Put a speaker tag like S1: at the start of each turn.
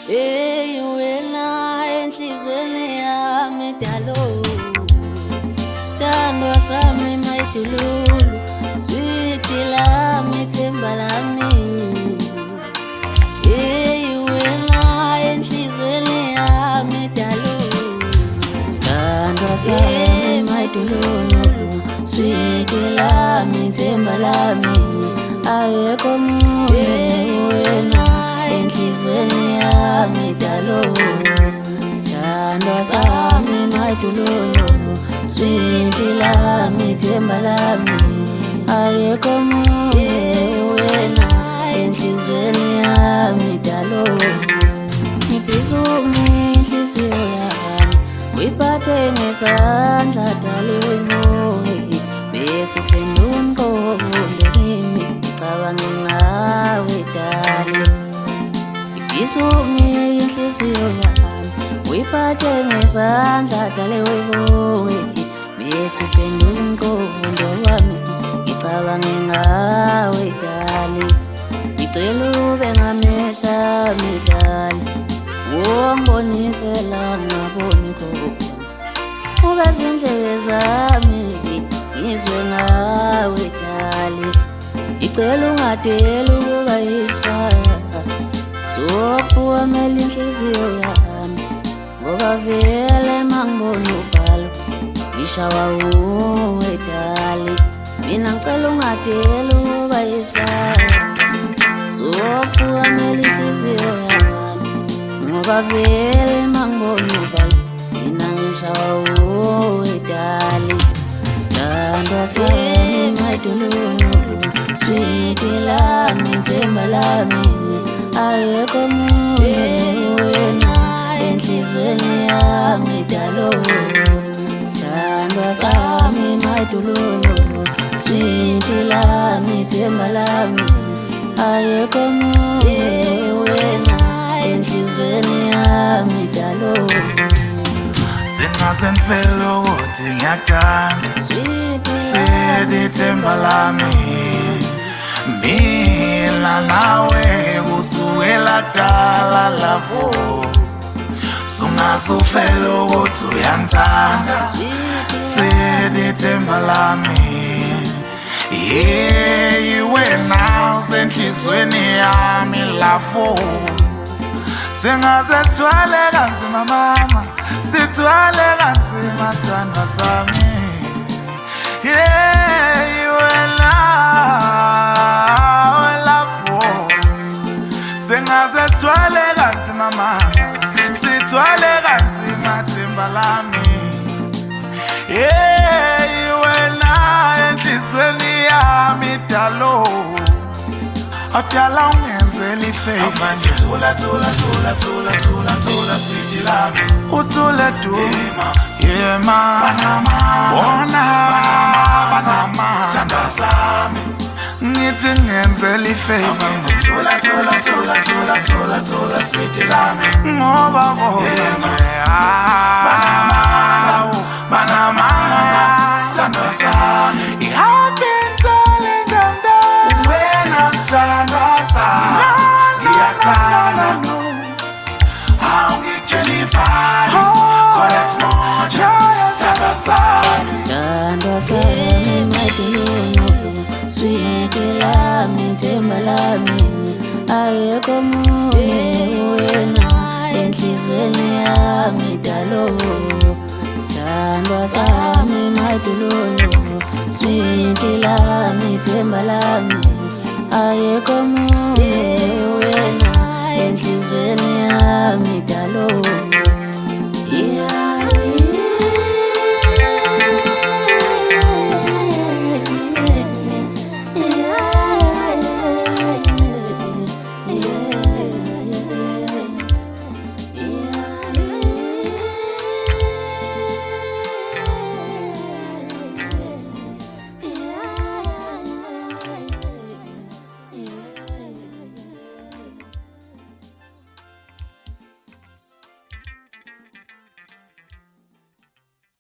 S1: Hey wena enhlizweni yami dalo, sithandwa sami mayidululu, sweet lami themba lami. Hey wena enhlizweni yami dalo, sithandwa sami mayidululu, sweet lami themba lami. Ayekho munye wena enhlizweni yami dalo, sithandwa sami mayidululu, sweet lami themba lami. Ayekho munye wena enhlizweni yami dalo. Ngifisa inhliziyo yami uyiphathe ngesandla dali moya, bese uphendula umqondo kimi ngicabange ngawe dali. Ngifisa inhliziyo yami uyiphathe ngesandla dali moya, bese uphendula umqondo wami ngicabange ngawe dali. Ngicela ube ngamehla ami dali, ungibonise la ngaboni khona, ube zindlebe zami ngizwe ngawe dali. Ngicela ungadeli ukuba yisibaya, sokuwamela inhliziyo yami, ngoba vele mangibona uvalo ngishawa uwe dali. Mina ngicela ungadeli ukuba yisibaya, sokuwamela inhliziyo yami, ngoba vele mangibona uvalo mina ngishawa uwe dali. Sithandwa sami mayidululu, sweet lami themba lami. Ayekho munye wena enhlizweni yami dalo, sithandwa sami mayidululu, sweet lami themba lami. Ayekho munye wena enhlizweni yami dalo.
S2: Singaze ngivele ukuthi ngiyakuthanda, sweet themba lami. Mina nawe kusukela kudala lavo, sungaze uvele ukuthi uyangithanda, sweet themba lami. Yeah, wena usenhlizweni yami lavo, singaze sithwale kanzima mama, sithwale kanzima sithandwa sami. Yeah, wena lavo, singaze sithwale kanzima mama, sithwale kanzima themba lami. Yeah, wena enhlizweni yami dalo, adala ungenzela ifavor, thula thula thula thula thula thula sweet lami, uthule du yema bona banama sithandwa sami. Ngithi ngenzela ifavor, thula thula thula thula thula thula sweet lami, ngoba bona banama sithandwa sami.
S1: Sithandwa sami mayidululu, sweet lami themba lami. Ayekho munye wena enhlizweni yami dalo, sithandwa sami mayidululu, sweet lami themba lami. Ayekho munye wena enhlizweni yami dalo.